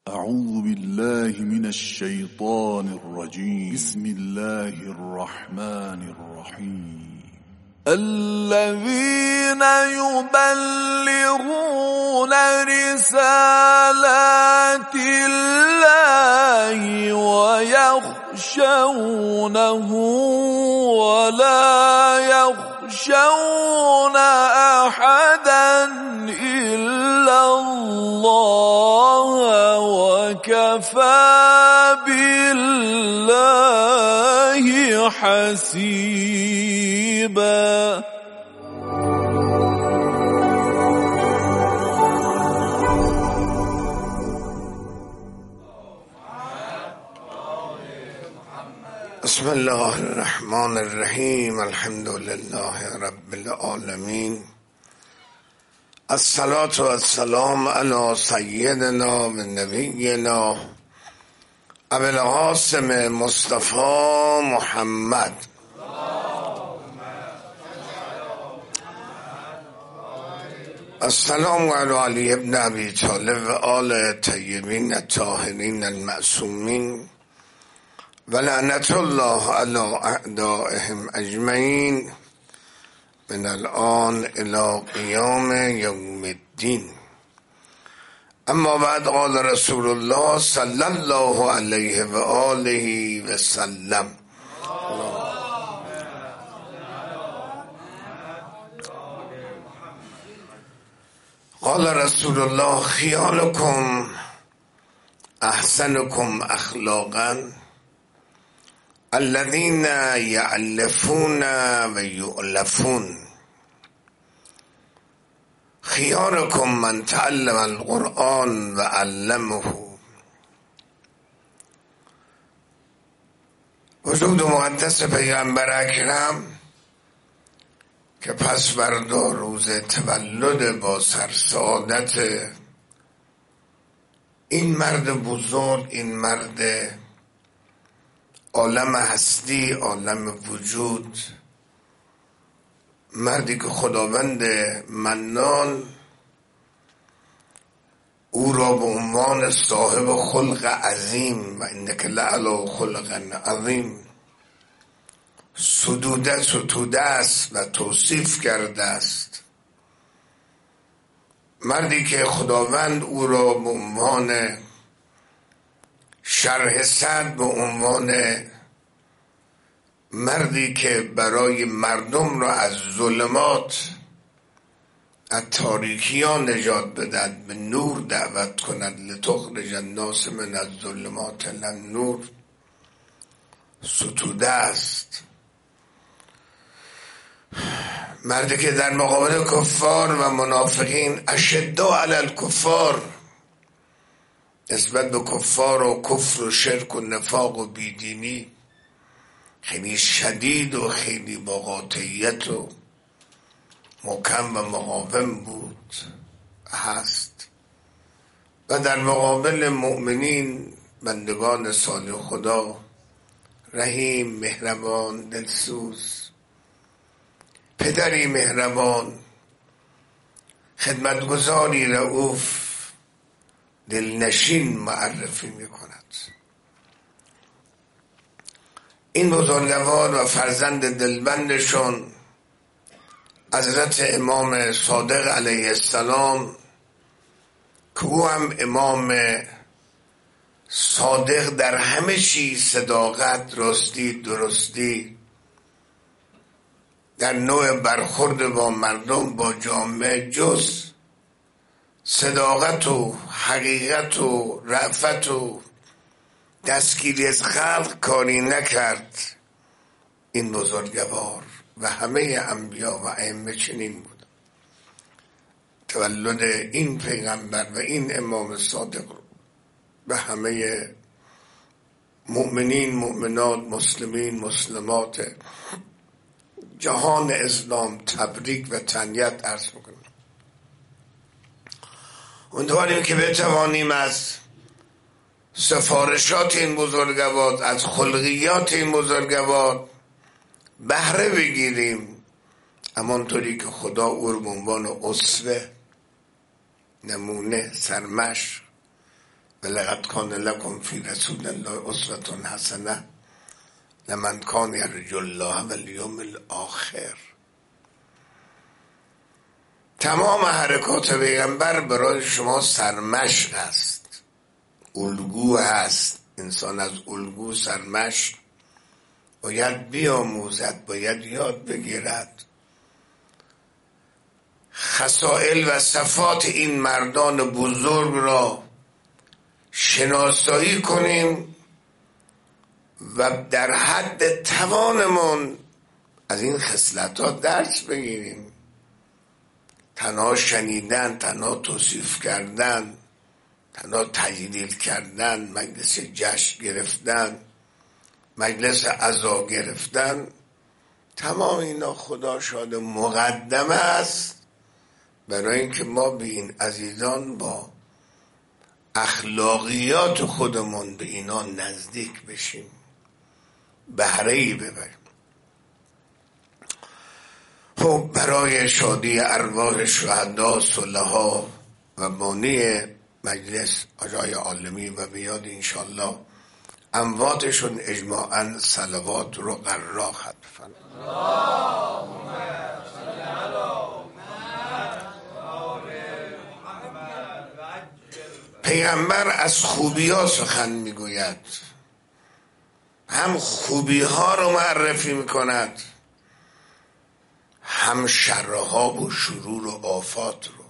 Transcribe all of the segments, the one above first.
أعوذ بالله من الشيطان الرجيم. بسم الله الرحمن الرحيم. الذين يبلغون رسالات الله ويخشونه ولا يخشون أحدا إلا الله وكفى بالله حسيبا. بسم الله الرحمن الرحیم. الحمد لله رب العالمین. الصلاة والسلام علی سیدنا و نبینا ابی القاسم مصطفی محمد. السلام علی علی ابن ابی طالب و آل طیبین الطاهرین المعصومین و لعنت الله علی اعدائهم اجمعین من الان الى قیام یوم الدین. اما بعد، قال رسول الله صلی الله علیه و آله و سلم. قال رسول الله خیالکم احسنکم اخلاقا الذين يألفون و يؤلفون. خياركم من تعلم القرآن و علمه. وجود مقدس پیغمبر اکرم که پس فردا روز تولد با سرسعادت این مرد بزرگ، این مرد عالم هستی، عالم وجود، مردی که خداوند منان او را به عنوان صاحب خلق عظیم و انک لعلی خلق عظیم ستوده است و توصیف کرده است. مردی که خداوند او را به عنوان شرح صدر، به عنوان مردی که برای مردم را از ظلمات، از تاریکی ها نجات بدهد، به نور دعوت کند. لتخرج الناس من الظلمات الی النور ستوده است. مردی که در مقابل کفار و منافقین اشداء علی الکفار، نسبت به کفار و کفر و شرک و نفاق و بیدینی خیلی شدید و خیلی با قاطعیت و محکم و مقاوم بود هست، و در مقابل مؤمنین، بندگان صالح خدا، رحیم، مهربان، دلسوز، پدری مهربان، خدمتگزاری، رؤوف، دلنشین معرفی می کند. این بزرگوار و فرزند دلبندشون حضرت امام صادق علیه السلام، که او هم امام صادق در همه چیز، صداقت، راستی، درستی، در نوع برخورد با مردم، با جامعه، جز صداقت و حقیقت و رأفت و دستگیری از خلق کاری نکرد. این بزرگوار و همه انبیا و ائمه چنین بود. تولد این پیغمبر و این امام صادق به همه مؤمنین، مؤمنات، مسلمین، مسلمات جهان اسلام تبریک و تهنیت عرض میکنم. امیدواریم که بتوانیم از سفارشات این بزرگوار، از خلقیات این بزرگوار بهره بگیریم، همانطوری که خدا او رو به عنوان اسوه، نمونه، سرمشق ولقد کان لکم فی رسول الله اسوة حسنه لمن کان یرجو الله والیوم الاخر. تمام حرکات پیغمبر برای شما سرمشق است، الگو هست. انسان از الگو سرمشق باید بیاموزد، باید یاد بگیرد. خصائل و صفات این مردان بزرگ را شناسایی کنیم و در حد توانمون از این خصلت‌ها درس بگیریم. تنها شنیدن، تنها توصیف کردن، تنها تجلیل کردن، مجلس جشن گرفتن، مجلس عزا گرفتن، تمام اینا خدا شاده مقدمه است برای اینکه ما به این عزیزان با اخلاقیات خودمون به اینا نزدیک بشیم، بهره‌ای ببریم. خب برای شادی ارواح شهدا، صلحا و بانی مجلس آقای عالمی و بیاد انشالله امواتشون اجماعاً صلوات رو قرار خواهد فرمود. پیغمبر از خوبی ها سخن میگوید، هم خوبی ها رو معرفی میکند، هم شرها و شرور و آفات رو.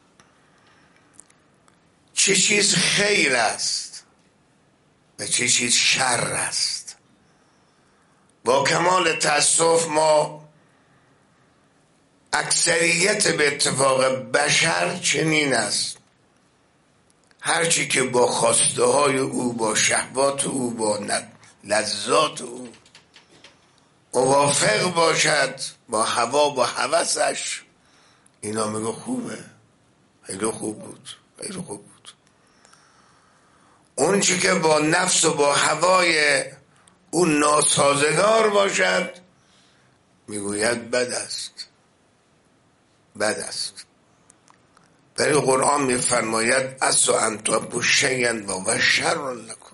چه چیز خیر است و چه چیز شر است. با کمال تأسف ما اکثریت به اتفاق بشر چنین است، هرچی که با خواسته های او، با شهوات او، با لذات او موافق باشد، با هوا با هوسش، اینا میگه خوبه، خیلی خوب بود، خیلی خوب بود. اون چی که با نفس و با هوای اون ناسازگار باشد میگوید بد است، بد است. ولی قرآن میفرماید اسو ان تحبوا شیئا وهو شر لکم.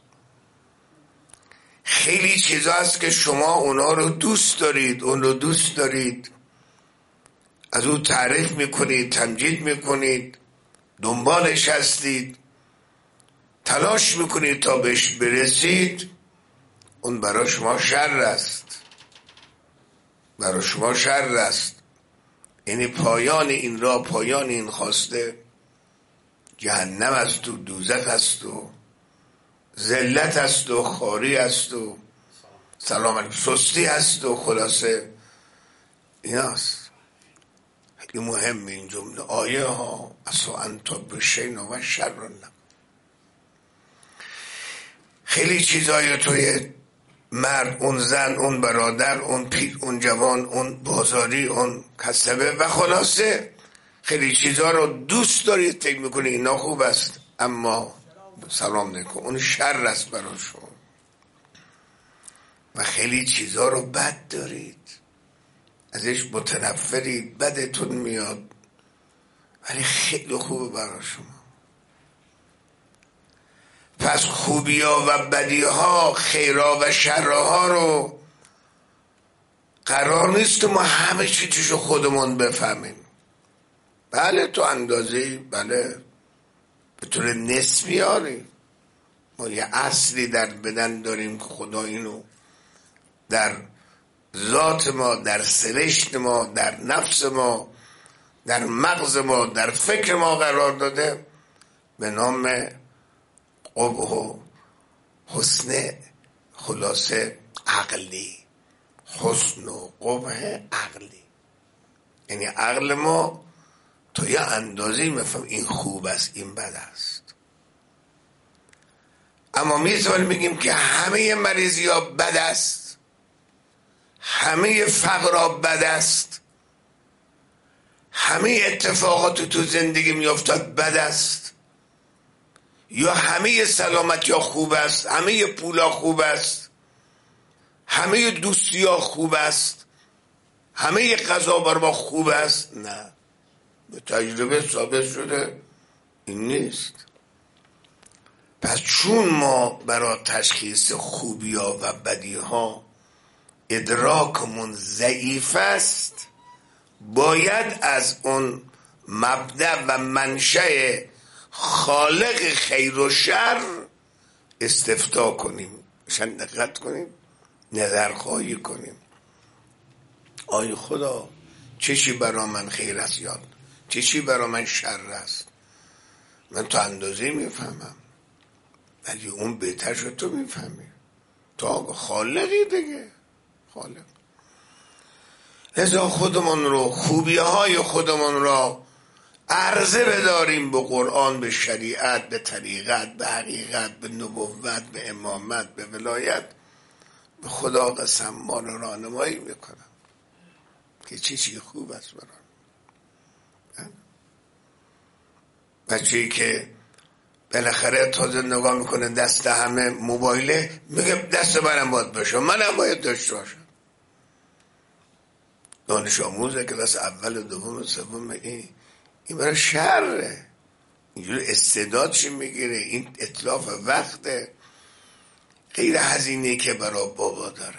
خیلی چیزا هست که شما اونا رو دوست دارید، اون رو دوست دارید، از اون تعریف میکنید، تمجید میکنید، دنبالش هستید، تلاش میکنید تا بهش برسید، اون برای شما شر است، برای شما شر است. یعنی پایان این راه، پایان این خواسته جهنم است و دوزخ است و ذلت است و خواری است و سلام علیکم سستی است و خلاصه ایناست. خیلی مهم این جمله آیه ها، اسو ان تحبوا شیئا وهو شر لکم. خیلی چیزای توی مرد، اون زن، اون برادر، اون پیر، اون جوان، اون بازاری، اون کسبه و خلاصه خیلی چیزا رو دوست دارید، فکر میکنید اینا خوب است، اما سلام نکن اون شر است برای شما. و خیلی چیزا رو بد دارید، ازش متنفرید، بدتون میاد، ولی خیلی خوبه برای شما. پس خوبی ها و بدی ها، خیرها و شرها رو قرار نیست ما همه چیزشو خودمون بفهمیم. بله تو اندازه‌ای، بله به طور نسبی آری. ما یه اصلی در بدن داریم که خدا اینو در ذات ما، در سرشت ما، در نفس ما، در مغز ما، در فکر ما قرار داده به نام قبح و حسن، خلاصه عقلی، حسن و قبح عقلی. یعنی عقل ما تا یه اندازی میفهم این خوب است، این بد است. اما میتونیم بگیم که همه مریضی ها بد است، همه فقر ها بد است، همه اتفاقات تو زندگی میافتاد بد است، یا همه سلامتی ها خوب است، همه پول ها خوب است، همه دوستی ها خوب است، همه غذا بر ما خوب است؟ نه، به تجربه ثابت شده این نیست. پس چون ما برای تشخیص خوبی‌ها و بدی‌ها ادراکمون ضعیف است، باید از اون مبدأ و منشأ خالق خیر و شر استفتا کنیم، دقت کنیم، نظرخواهی کنیم. آی خدا چه چی برای من خیر است یاد، چه چی برای من شر است؟ من تو اندازه میفهمم، ولی اون بهتر شد تو میفهمی، تو خالقی دیگه، خالق. لذا خودمون رو، خوبی‌های خودمون را عرضه بداریم به قرآن، به شریعت، به طریقت، به حقیقت، به نبوت، به امامت، به ولایت. به خدا قسم ما رو راهنمایی میکنم که چی خوب است برام. بچه‌ای که بالاخره تازه نگاه میکنه دست همه موبایله، میگه دست منم باید باشه، منم باید داشته باشم. دانش آموزه که دست اول و دوم و سوم، این برای شره، اینجور استعدادش میگیره، این اتلاف وقته، غیر هزینه‌ای که برای بابا داره.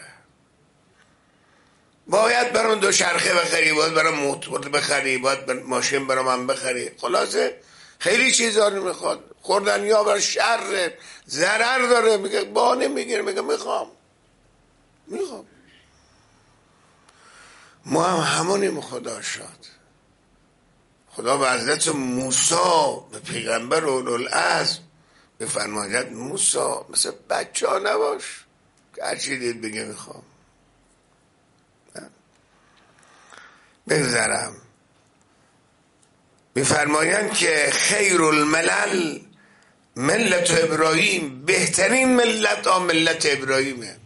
باید برای اون دو شرخه بخری، باید برای موتور بخری، باید ماشین برای من بخری، خلاصه خیلی چیزا رو میخواد. خوردنی ها برای شر، ضرر داره، میگه بانه میگیره، میگه میخوام. ما هم همونیم. خدا شد، خدا به حضرت موسی، به پیغمبر اولوالعزم بفرماید موسی مثل بچه ها نباش که هرچی دید بگه میخوام. بگذارم میفرمایند که خیر الملل ملت ابراهیم، بهترین ملت ملت ابراهیمه.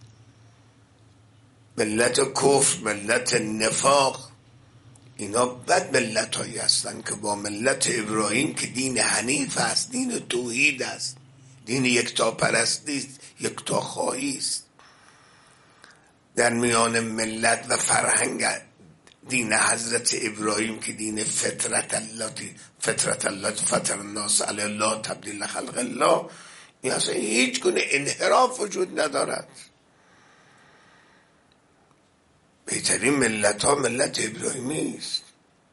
ملت کفر، ملت نفاق، اینا بد ملت هایی هستن که با ملت ابراهیم که دین حنیف است، دین توحید است، دین یکتا پرستی است، یکتا خواهی است، در میان ملت و فرهنگ دین حضرت ابراهیم که دین فطرت الله فطر الناس علی الله تبدیل خلق الله، این اصلا هیچ گونه انحراف وجود ندارد. بهترین ملت ها ملت ابراهیمی است.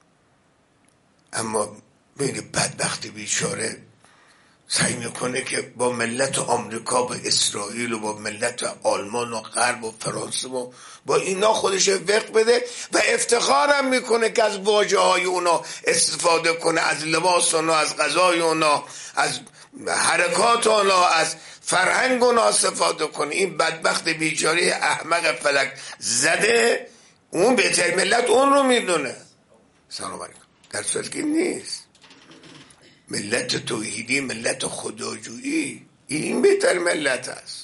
اما بین بدبخت بیچاره سعی میکنه که با ملت آمریکا، با اسرائیل و با ملت آلمان و غرب و فرانسه و با اینا خودش وقت بده و افتخارم میکنه که از واژه های اونا استفاده کنه، از لباس اونا، از غذای اونا، از حرکات اونا، از فرهنگ اونا استفاده کنه. این بدبخت بیچاره احمق فلک زده اون بهتر ملت اون رو میدونه. سلام علیکم. در صورتی که نیست. ملت توحیدی، ملت خداجویی، این بهتر ملت است.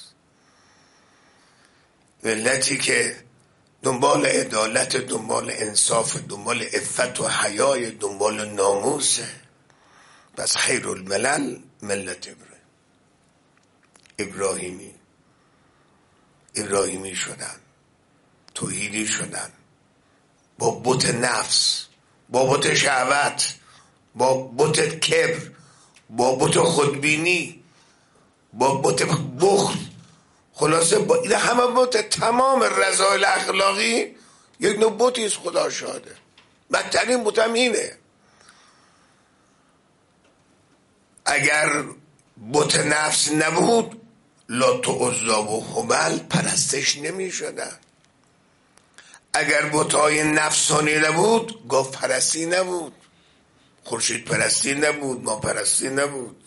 ملتی که دنبال عدالت، دنبال انصاف، دنبال عفت و حیای، دنبال ناموسه. بس خیر الملل ملت ابراهیمی شدن، توحیدی شدن، با بت نفس، با بت شهوت، با بت کبر، با بت خودبینی، با بت بخل، خلاصه با این همه بت، تمام رذایل اخلاقی یک نوع بتی است. خدا شاهده بدترین بت هم اینه. اگر بت نفس نبود لات و عزی و هبل پرستش نمی شدن. اگر بت‌های نفسانی نبود گاو پرستی نبود، خورشید پرستی نبود، ما پرستی نبود،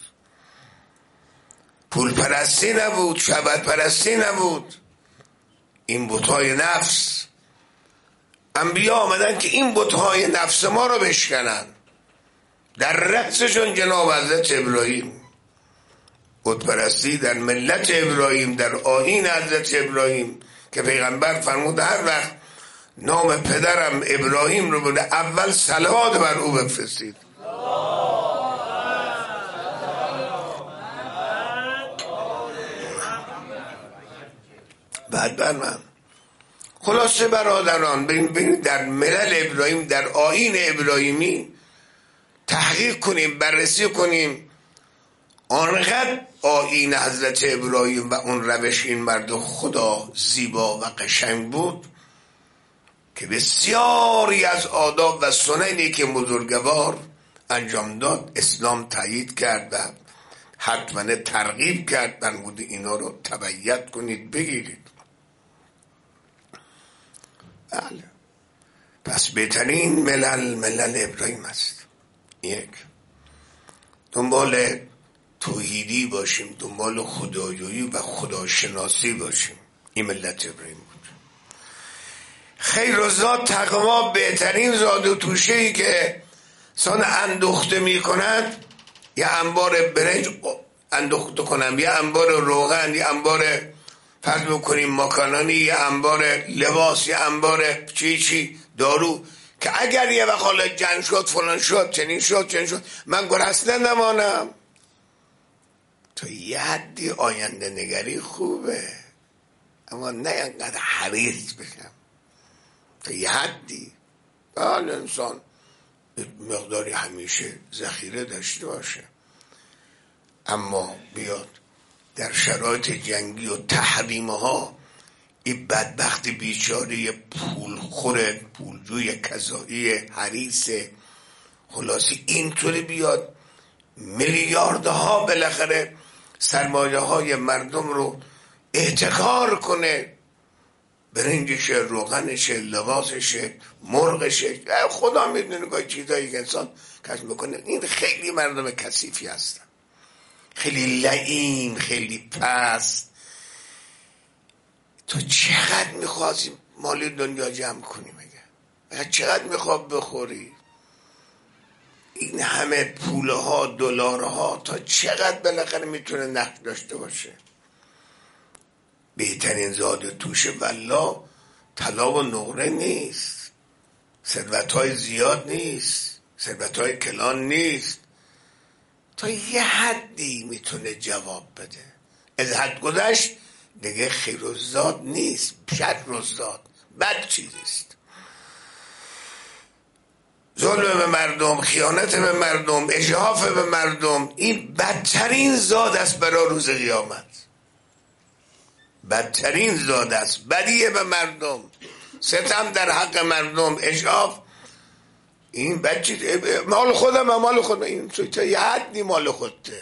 پول پرستی نبود، شهوت پرستی نبود. این بت‌های نفس، انبیا آمدن که این بت‌های نفس ما رو بشکنن. در رأسشون جناب حضرت ابراهیم، بت پرستی در ملت ابراهیم، در آیین حضرت ابراهیم که پیغمبر فرمود هر وقت نام پدرم ابراهیم رو بوده اول صلوات بر او بفرستید. بعد بر من. خلاصه برادران، ببینید در ملل ابراهیم، در آیین ابراهیمی تحقیق کنیم، بررسی کنیم آنقدر آیین حضرت ابراهیم و اون روش این مرد خدا زیبا و قشنگ بود که بسیاری از آداب و سننی که بزرگوار انجام داد اسلام تایید کرد و حتما ترغیب کرد فرمود اینا رو تبعیت کنید بگیرید. بله، پس بهترین ملل ابراهیم است. یک، دنبال توحیدی باشیم، دنبال خدایویی و خداشناسی باشیم. این ملت ابراهیم بود. خیر و زاد تقوا بهترین زاد و توشه‌ای که انسان اندوخته می کند. یه انبار برنج اندوخته کنم، یه انبار روغن، یه انبار فرض بکنیم ماکارونی، یه انبار لباس، یه انبار چی دارو، که اگر یه وقت حالا جنگ شد فلان شد چنین شد من گرسنه نمانم. تو یه حدی آینده نگری خوبه، اما نه اینقدر حریص بشم. تو یه حدی بله انسان مقداری همیشه ذخیره داشته باشه، اما بیاد در شرایط جنگی و تحریمها این بدبخت بیچاره پولخور پولجوی کذایی حریص خلاصی اینطوری بیاد میلیاردها بالاخره سرمایه های مردم رو احتکار کنه، برنجشه، روغنشه، لباسشه، مرغشه، خدا میدونه که چیزایی که انسان کسب میکنه. این خیلی مردم کثیفی هستن، خیلی لعین، خیلی پست. تو چقدر میخواستی مال دنیا جمع کنی؟ مگه چقدر میخواد بخوری؟ این همه پوله ها دلارها تا چقدر بالاخره میتونه نقش داشته باشه؟ بهترین زاد توشه والله طلا و نقره نیست، ثروت های زیاد نیست، ثروت های کلان نیست. تا یه حدی میتونه جواب بده. از حد گذشت دیگه خیر و زاد نیست، شر و زاد بد چیزیست. ظلم به مردم، خیانت به مردم، اجحاف به مردم، این بدترین زاد است برای روز قیامت. بدترین زاد است، بدیه به مردم، ستم در حق مردم، اجحاف. این بد چیز، مال خودم، این تا یه حدی مال خودته.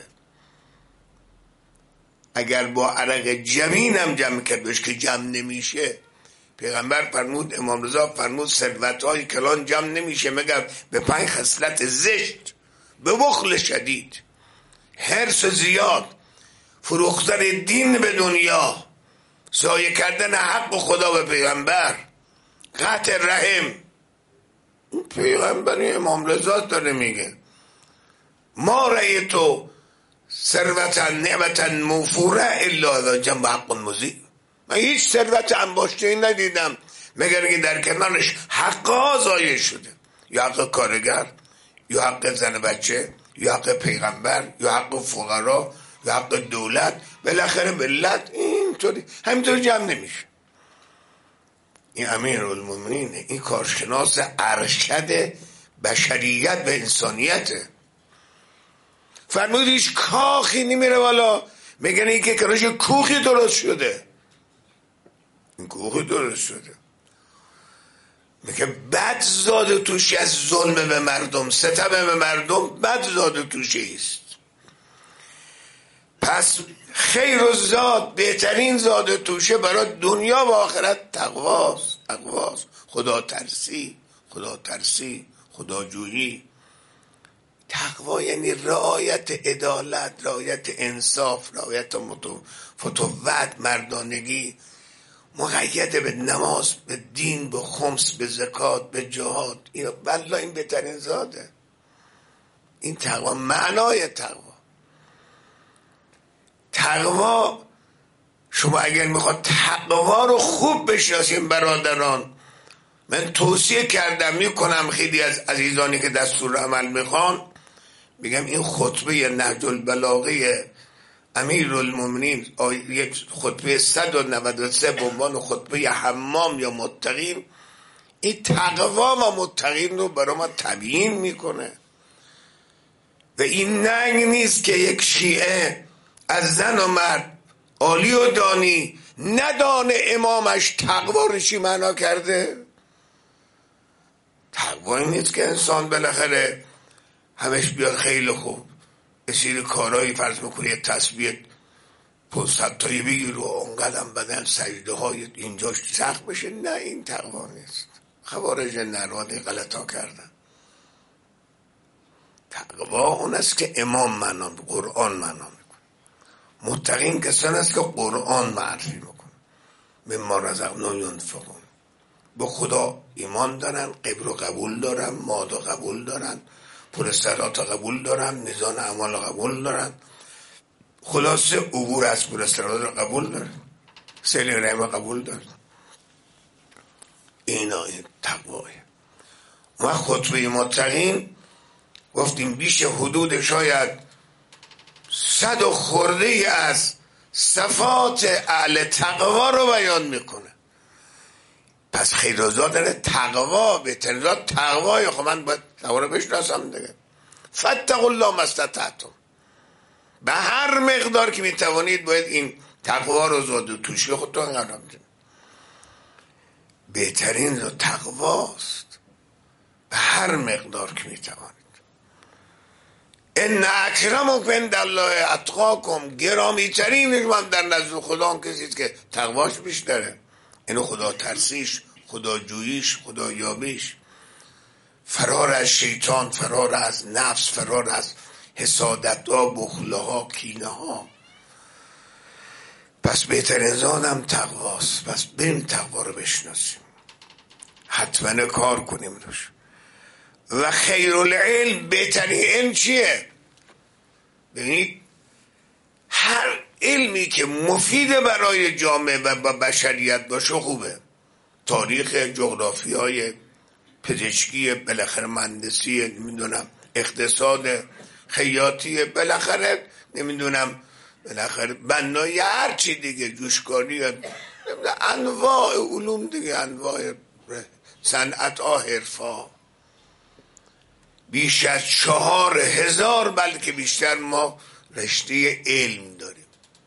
اگر با عرق جمینم جمع کردش که جمع نمیشه. پیغمبر فرمود، امام رضا فرمود ثروت‌های کلان جمع نمیشه مگر به 5 خصلت زشت: به بخل شدید، حرص زیاد، فروختن دین به دنیا، ضایع کردن حق خدا به پیغمبر، قطع رحم. پیغمبر امام رضا داره میگه ما رأیتو ثروتا نعمتا موفوره الا اذا جنب حق مضیع. من هیچ ثروت انباشته ندیدم مگر که در کنارش حقا ضایع شده، یا حق کارگر، یا حق زن بچه، یا حق پیغمبر، یا حق فقرا، یا حق دولت. بالاخره ملت اینطوری همینطوری جمع نمیشه. این امیرالمومنین، این کارشناس ارشد بشریت به انسانیته. فرمود هیچ کاخی نمیره بالا میگن این که کنارش کوخی درست شده. این کوخی درست شده میگه بد زاده توشی از ظلم به مردم، ستم به مردم بد زاده توشی است. پس خیر و زاد، بهترین زاد توشه برای دنیا و آخرت تقواست. خدا ترسی، خداجویی. تقوا یعنی رعایت عدالت، رعایت انصاف، رعایت فتوت، مردانگی، مقید به نماز، به دین، به خمس، به زکات، به جهاد. این والله این بهترین زاده. این تقوا، معنای تقوا شما اگر میخواد تقوا رو خوب بشناسیم برادران، من توصیه کردم میکنم خیلی از عزیزانی که دستور عمل میخوان، میگم این خطبه نهج البلاغه امیرالمومنین، یک خطبه 193 به عنوان خطبه حمام یا متقین، این تقوا و متقین رو برای ما تبیین میکنه. و این ننگ نیست که یک شیعه از زن و مرد عالی و دانی ندانه امامش تقوا رو چی معنا کرده. تقوا این نیست که انسان بالاخره همش بیاد خیلی خوب اسیر کارهایی فرض میکنه یه تسبیح 500 تایی بگیر و اونقدر بدن سجده های اینجاش سخت بشه. نه این تقوا نیست. خوارج نرواده غلطا کردن. تقوا اون است که امام معنا قرآن معنا میکنه. متقین کسان است که قرآن معرفی میکنه. مما رزقناهم ینفقون. به خدا ایمان دارن، قبر و قبول دارن، ماد و قبول دارن، پر صلات قبول دارن، میزان اعمال قبول دارن، خلاصه عبور از پر صلات رو قبول دارن، سیل رحم قبول دارن. اینا این تقواه. ما خطبه متقین گفتیم بیش حدود شاید 100 و خورده از صفات اهل تقوا رو بیان میکنه. پس خیرزاد داره تقوا بهترین ذات تقوای. خب من باید تقوا رو بشناسم دیگه. فاتقوا الله ما استطعتم. به هر مقدار که میتوانید باید این تقوا رو زاد و توشی خودتون قرار بدید. بهترین ذات تقواست به هر مقدار که میتوانید. ان اکرمکم عند الله اتقاکم. گرامی ترین من در نزد خدا کسی که تقواش بیشتره. اینو خدا ترسیش، خدا جوییش، خدا یابیش، فرار از شیطان، فرار از نفس، فرار از حسادت ها، بخله ها، کینه ها. پس بهترین زادم تقواست. پس بریم تقوا رو بشناسیم، حتما کار کنیم روش. و خیرالعلم، بهترین علم چیه؟ ببینید هر علمی که مفید برای جامعه و بشریت باشه خوبه. تاریخ، جغرافیای، پزشکی، بالاخره مهندسی، نمیدونم اقتصاد، خیاطی، بالاخره نمیدونم بالاخره بنایی، هر چی دیگه، جوشکاری، انواع علوم دیگه، انواع صنعت ها، حرفا. بیش از 4000 بلکه بیشتر ما رشته علم داریم.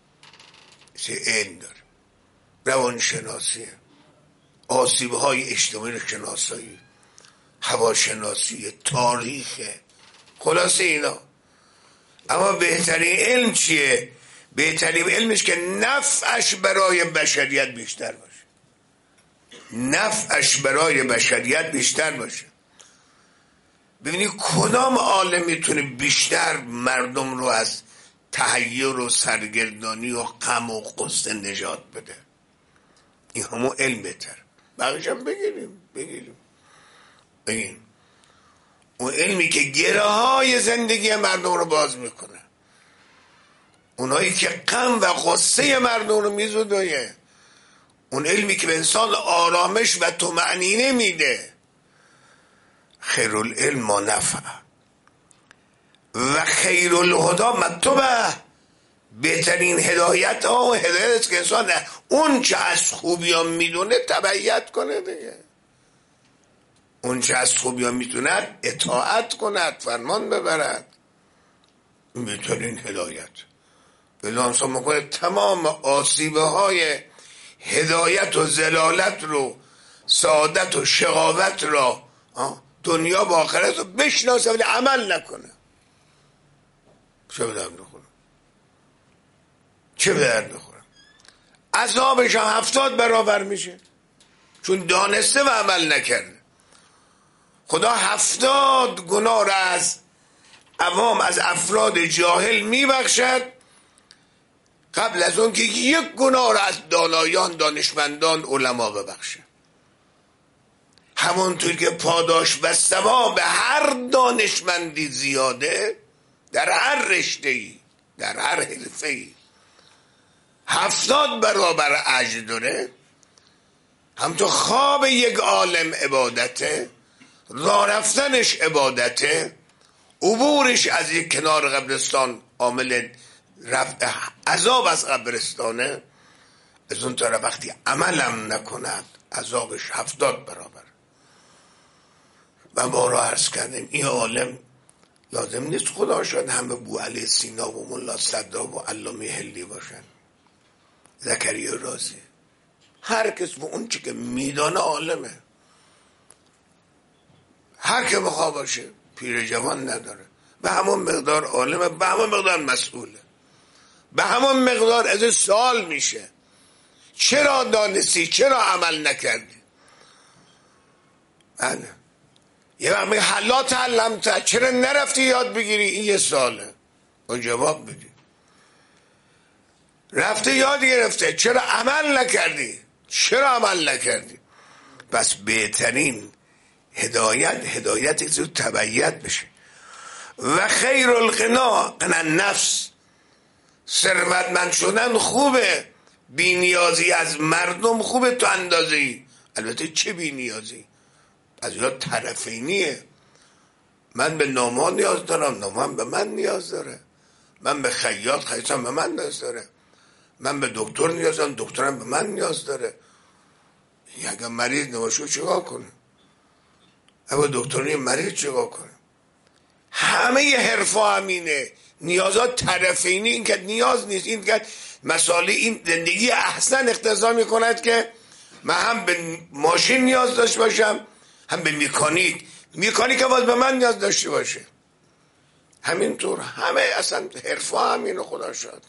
علم داریم، روانشناسی، آسیب‌های اجتماعی شناسایی، هواشناسی، تاریخ، خلاصه اینا. اما بهترین علم چیه؟ بهترین علمش که نفعش برای بشریت بیشتر باشه. نفعش برای بشریت بیشتر باشه. ببینید کدام عالم میتونه بیشتر مردم رو از تحیر و سرگردانی و غم و غصه نجات بده؟ این همون علم بهتر. بقیش هم بگیریم. اون علمی که گره های زندگی مردم رو باز میکنه، اونایی که غم و غصه مردم رو میزدویه، اون علمی که به انسان آرامش و طمأنینه میده. خیرالعلم ما نفع و خیرالهدی مطلوبه. بهترین هدایت ها و هدایت است که انسان اون چه از خوبی ها میدونه تبعیت کنه دیگه. اون چه از خوبی ها میتونه اطاعت کند، فرمان ببرد. بهترین هدایت بلا انسان میکنه تمام آسیبه های هدایت و زلالت رو، سعادت و شقاوت را، دنیا با آخرت رو بشناسه ولی عمل نکنه. چه به درد بخورم؟ چه به درد بخورم؟ عذابش هم 70 برابر میشه، چون دانسته و عمل نکرده. خدا 70 گناه را از عوام، از افراد جاهل میبخشد قبل از اون که یک گناه را از دانایان، دانشمندان، علما ببخشه. همونطور که پاداش و ثواب هر دانشمندی زیاده در هر رشته‌ای، در هر حرفه‌ای 70 برابر اجر داره. همونطور خواب یک عالم عبادته، راه رفتنش عبادته، عبورش از یک کنار قبرستان عامل رفع عذاب از قبرستانه. از اون طرف وقتی عملم نکند عذابش 70 برابر. و ما را عرض کردیم این عالم لازم نیست خدا شاید همه بو علی سینا و ملا صدرا و علامه هلی باشن، زکریا رازی. هر کس به اون چی که میدانه عالمه. هر که بخواه باشه، پیر جوان نداره، به همون مقدار عالمه، به همون مقدار مسئوله، به همون مقدار از سوال میشه چرا دانستی، چرا عمل نکردی. بله. یه وقت میگه حلا تعلمت، چرا نرفتی یاد بگیری، این یه سواله، با جواب بدی. رفته یاد گرفته، چرا عمل نکردی، چرا عمل نکردی. پس بهترین هدایت زود تبعیت بشه. و خیر الغنا غنی النفس، ثروتمند شدن خوبه، بی نیازی از مردم خوبه تو اندازه‌ای. البته چه بی نیازی؟ از یاد طرفینیه. من به نامان نیاز دارم، نامان به من نیاز داره. من به خیاط، خیاطم به من نیاز داره. من به دکتر نیاز دارم، دکترم به من نیاز داره. اگه مریض نباشه چیکار کنه؟ اگه دکتری مریض چیکار کنه؟ همه حرفا همینه. نیازات طرفینی، این که نیاز نیست، این که مسائل این زندگی احسن اقتضا میکند که من هم به ماشین نیاز داشته باشم، هم به مکانیک که باید به من نیاز داشته باشه. همینطور همه اصلا حرفا همینه. خدا شاد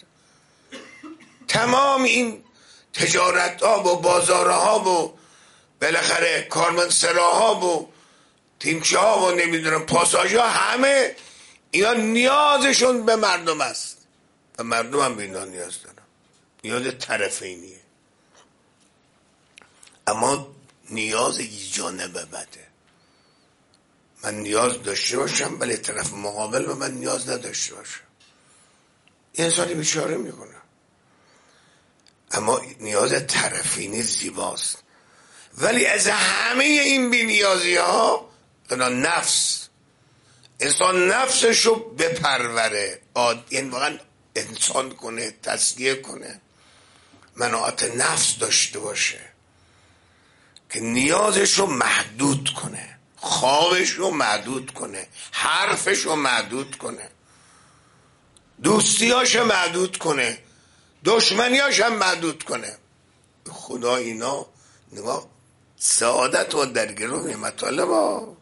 تمام این تجارت ها و بازارها و بالاخره کارمندسراها و تیمچه ها و نمیدونم پاساژ ها، همه اینا نیازشون به مردم است و مردم هم به اینا نیاز دارن. نیاز طرفینیه. اما نیاز جانبه بده. من نیاز داشته باشم ولی طرف مقابل به من نیاز نداشته باشه، این انسانی بیچاره میکنه. اما نیاز طرفینی زیباست. ولی از همه این بی نیازی ها نفس، انسان نفسشو بپروره، یعنی واقعا انسان کنه، تزکیه کنه، مناعت نفس داشته باشه که نیازشو محدود کنه، خوابشو محدود کنه، حرفشو محدود کنه، دوستیاشو محدود کنه، دشمنیاش هم محدود کنه. خدا اینا نگاه سعادت و در گروه مطالب ها.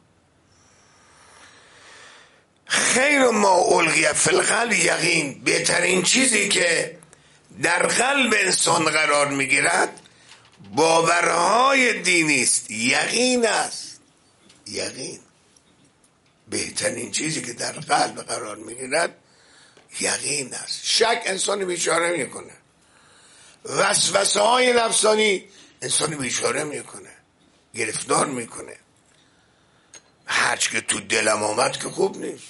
خیر ما القی فی القلب یقین، بهترین چیزی که در قلب انسان قرار میگیرد باورهای دینی است، یقین است. یقین بهترین چیزی که در قلب قرار میگیرد یقین است. شک انسان بیچاره میکنه، وسوسه های نفسانی انسان بیچاره میکنه، گرفتار میکنه. هرچی که تو دلم آمد که خوب نیست.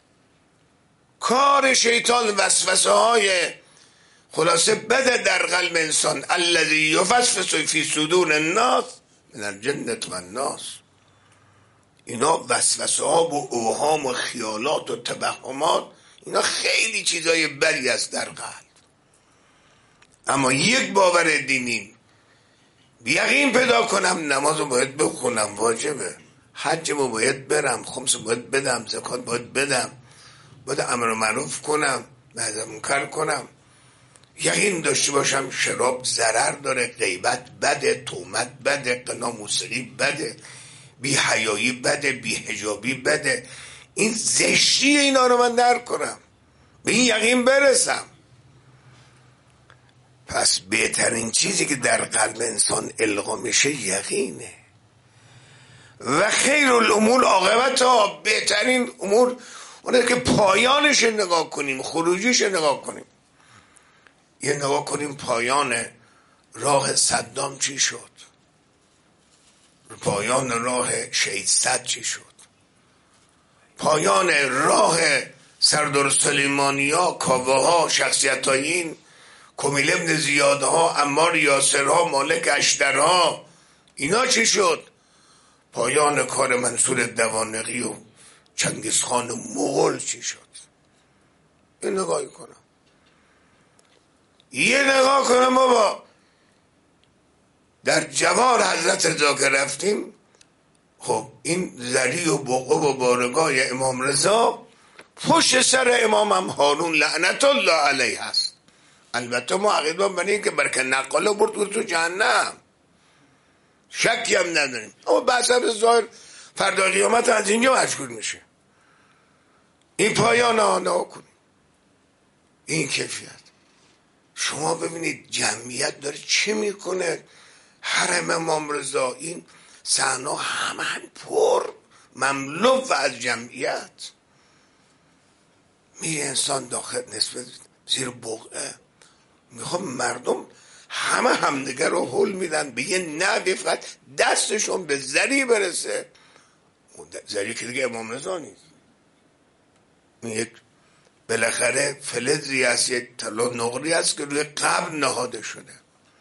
کار شیطان وسوسه های خلاصه بده در قلب انسان. الذی یوسوس فی صدور الناس من الجنة والناس. اینا وسوسه ها و اوهام و خیالات و توهمات، اینا خیلی چیزای بدی است در قلب. اما یک باور دینی، یقین پیدا کنم نمازو باید بخونم، واجبه، حجمو باید برم، خمس باید بدم، زکات باید بدم، باید امر معروف کنم، نهی از منکر کنم، یقین داشته باشم شراب ضرر داره، غیبت بده، تهمت بده، غنا موسیقی بده، بی حیایی بده، بی حجابی بده. این زشتی اینا رو من درک کنم، به این یقین برسم. پس بهترین چیزی که در قلب انسان القا میشه یقینه. و خیر الامور عاقبتها، بهترین امور اونه که پایانش نگاه کنیم، خروجیش نگاه کنیم. یه نگاه کنیم پایان راه صدام چی شد، پایان راه شهید صد چی شد، پایان راه سردار سلیمانی ها، کاوه ها، شخصیت این کمیل ابن زیاد ها، عمار یاسر ها، مالک اشتر ها، اینا چی شد؟ پایان کار منصور دوانقی و چنگیزخان مغول چی شد؟ این نگاهی کنم، یه نگاه کنم بابا. در جوار حضرت رضا که رفتیم، خب این زری و بقعه و بارگاه امام رضا پشت سر امامم هارون لعنت الله علیه هست. البته ما عقیدمون بر این که برکه نقاله برد تو جهنم، شکی هم نداریم، اما بحث به ظاهر فردا قیامت از اینجا مشغول میشه. این پایان آنا کن این کیفیت. شما ببینید جمعیت داره چه میکنه. حرم امام رضا این صحنه همه پر مملو از جمعیت. میره انسان داخل نسبت زیر بقعه، میخوام مردم همه همدیگر رو حل میدن به یه نحوی فقط دستشون به زری برسه. زری که دیگه امام رضا نیست، یک بالاخره فلزی هست، یک طلا نقری هست که روی قبر نهاده شده،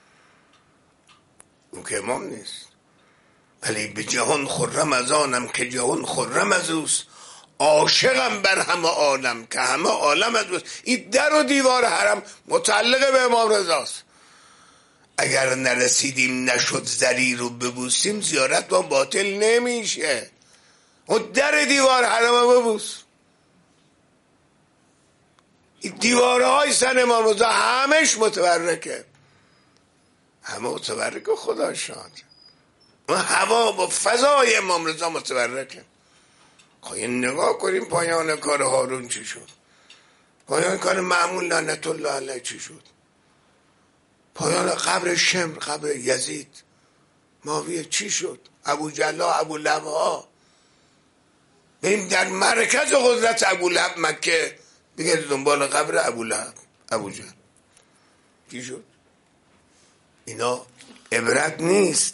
اون که امام نیست. ولی به جهان خرم از آنم که جهان خرم از اوست، عاشقم بر همه عالم که همه عالم از اوست. این در و دیوار حرم متعلق به امام رضاست. اگر نرسیدیم نشد زری رو ببوسیم زیارت ما باطل نمیشه. اون در دیوار حرم ببوس. این دیوارهای سن امام رضا همش متبرکه، همه متبرکه. خدا شاد اون هوا و فضای امام رضا متبرکه. خواهی نگاه کنیم پایان کار هارون چی شد، پایان کار معمول لعنت الله علیه چی شد، پایان قبر شمر، قبر یزید، معاویه چی شد، ابو جهل، ابو لهب ها. ببین در مرکز قدرت ابو لهب مکه دیگه دنبال قبر ابو لهب، ابو جهل چی شد. اینا عبرت نیست.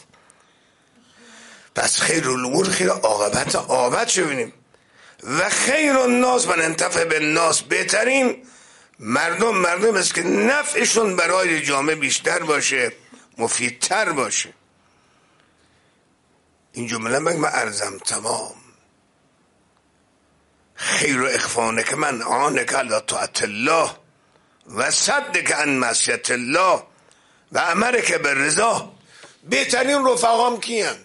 پس خیر الامور خیر عاقبت عاقبت چه ببینیم. و خیر الناس من انتفع بالناس، بهترین مردم است که نفعشون برای جامعه بیشتر باشه، مفیدتر باشه. این جمله من ارزم تمام. خیر و اخوانک من آنک علی طاعت الله و صدک عن معصیت الله و امرک بالرضا. بهترین رفقام کیان؟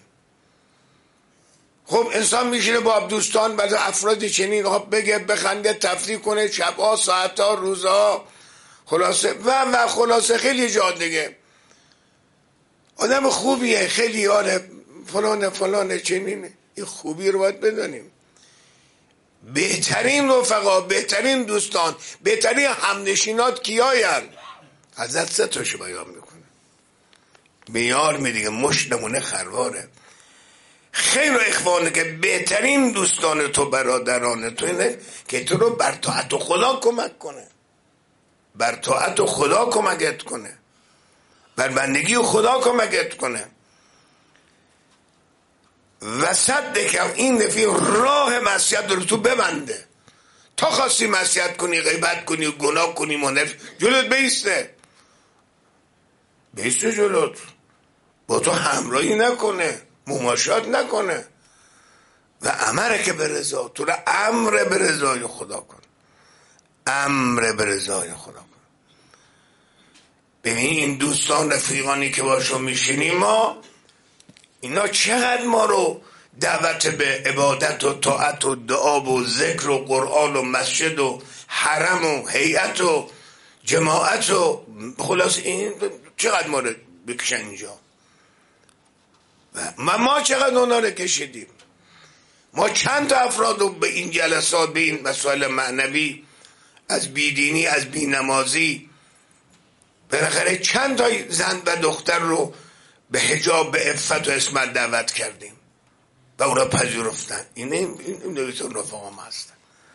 خب انسان میشینه با دوستان بعد افراد چنین بگه، بخنده، تفریح کنه، شبها، ساعتها، روزها، خلاصه و خلاصه خیلی جا دیگه. آدم خوبیه، خیلی آره فلان چنینه. این خوبی رو باید بدانیم. بهترین رفقا، بهترین دوستان، بهترین همنشینات کیاین؟ حضرت سه تاشو بیان میکنه. بیار میگه مش نمونه خرواره. خیر و اخوانه که بهترین دوستان تو، برادران تو اینه که تو رو بر طاعت خدا کمک کنه، بر طاعت خدا کمکت کنه، بر بندگی خدا کمکت کنه. و صدق این نفی راه معصیت رو تو ببنده. تا خواستی معصیت کنی، غیبت کنی و گناه کنی، منف جلوت بیسته جلوت، با تو همراهی نکنه، مماشات نکنه. و امره که به رضا، تو را امر به رضای خدا کن، امر به رضای خدا کن. ببین این دوستان رفیقانی که باشون میشینیم ما، اینا چقدر ما رو دعوت به عبادت و طاعت و دعا و ذکر و قرآن و مسجد و حرم و هیئت و جماعت و خلاص این چقدر ما رو بکشن اینجا. و ما چقدر اونا رو کشیدیم. ما چند تا افراد رو به این جلسات، به این مسائل معنوی، از بیدینی، از بینمازی، بالاخره چند تا زن و دختر رو به حجاب، به عفت و عصمت دعوت کردیم و او را پذیرفتن. این نویتون رفقام هستن.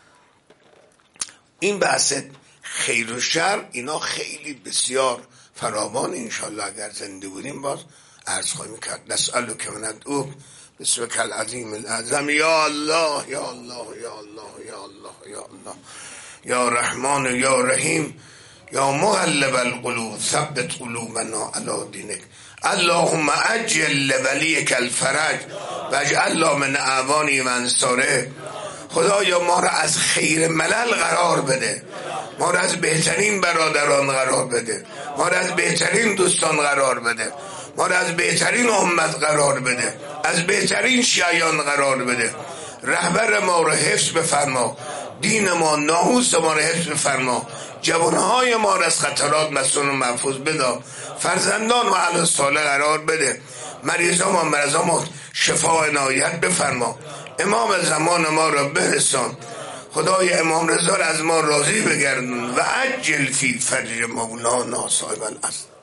این بحث خیر و شر اینا خیلی بسیار فراوان. انشالله اگر زنده بودیم باز عرض خواهیم کرد. نسألک و ندعوک باسمک العظیم الاعظم یا الله یا الله یا الله یا الله یا الله یا رحمان یا رحیم یا مقلب القلوب ثبت قلوبنا علی دینک. اللهم عجل لولیک الفرج و اجعل من اعوانی و انصاره. خدایا ما را از خیر ملل قرار بده، ما را از بهترین برادران قرار بده، ما را از بهترین دوستان قرار بده، ما را از بهترین امت قرار بده، از بهترین شیعیان قرار بده. رهبر ما را حفظ بفرما، دین ما، ناموس ما را حفظ بفرما، جوانهای ما را از خطرات مسون و محفوظ بدا، فرزندان و اهل صالح قرار بده، مریضان و مرضان شفا عنایت بفرما، امام زمان ما را برسان، خدای امام رضا را از ما راضی بگردون و عجل فی فرج مولانا صاحب العصر.